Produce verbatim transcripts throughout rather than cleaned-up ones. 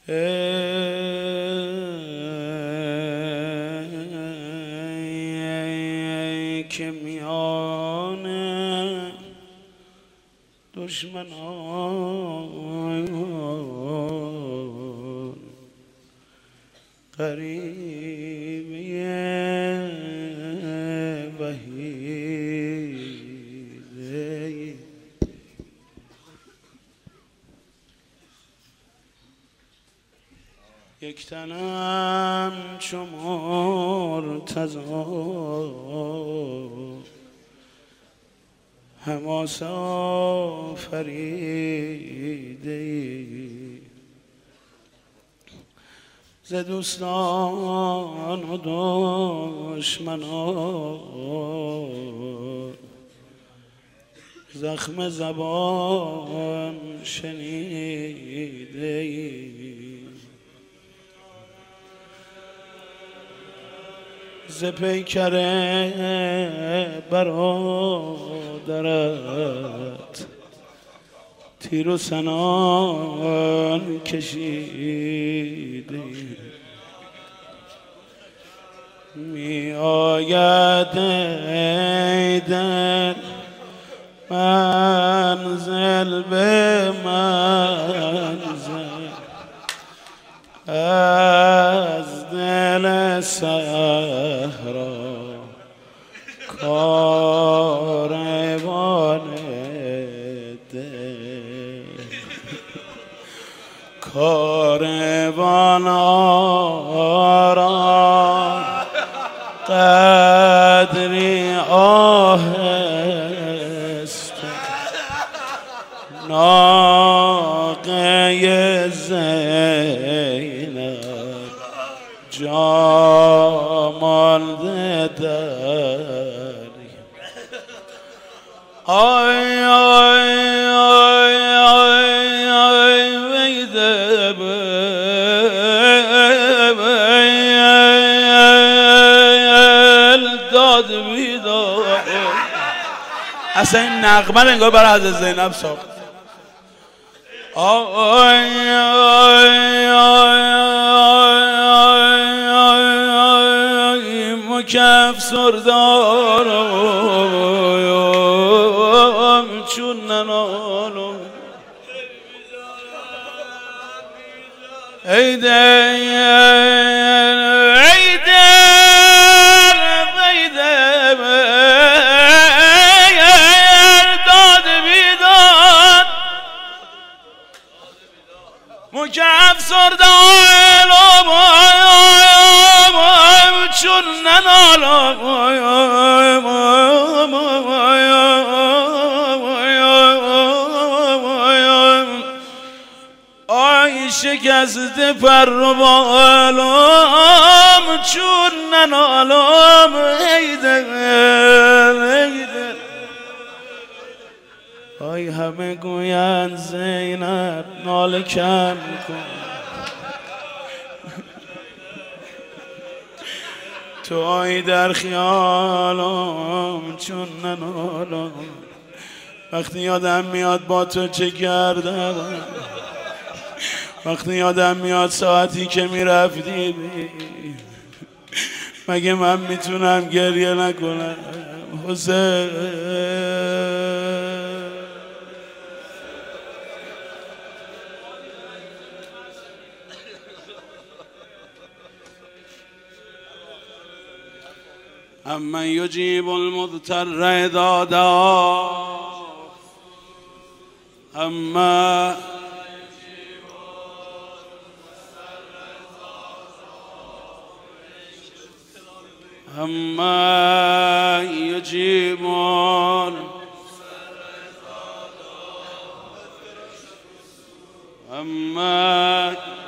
ای که میان دشمنان غریبی وحیده یک تنم چو مرتضی حماسه آفریده ز دوستان و دشمنان زخم زبان شنیده ز پیکر برادرت تیر و سنان کشیده می آید ای در منزل به منزل از دل صحرا کاروان دل کاروان آرام قدری آهسته ناقه زینب جامانده داری آی آی آی آی آی ویده داد بیداد اصلا این نغمه انگار برای حضرت زینب ساخت آی آی آی مکف سردارم چون ننالم ای در ای در ای در داد بیداد مکف سردارم چون ننالم آی شکست پر و بالم چون ننالم ای دل ای دل آی همه گویند زینب ناله کم کن تو آی در خیالم چون ننالم وقتی یادم میاد با تو چه کردم وقتی یادم میاد ساعتی که میرفتی مگه من میتونم گریه نکنم حسین امن یجیب المضطر اذا دعا اما اما یجیب اما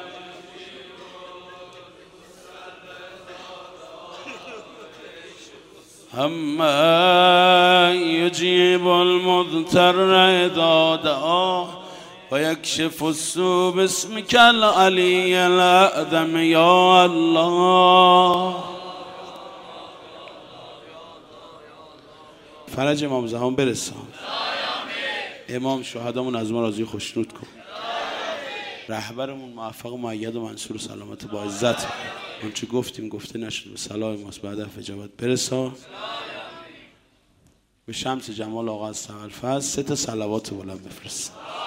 اما یجیب المضطر اذا دعا و یکشف السوء باسمک العلی الاعظم یا الله. فرج امام زمان برسان. امام شهدامون از ما راضی خوشنود کن. رهبرمون موفق و مؤید و منصور و سلامت با عزت اون چه گفتیم گفته نشد به صلاح ماست بعد از اجابت برسا به شمس جمال آقا از سقل فضل سه تا صلوات بلند بفرست.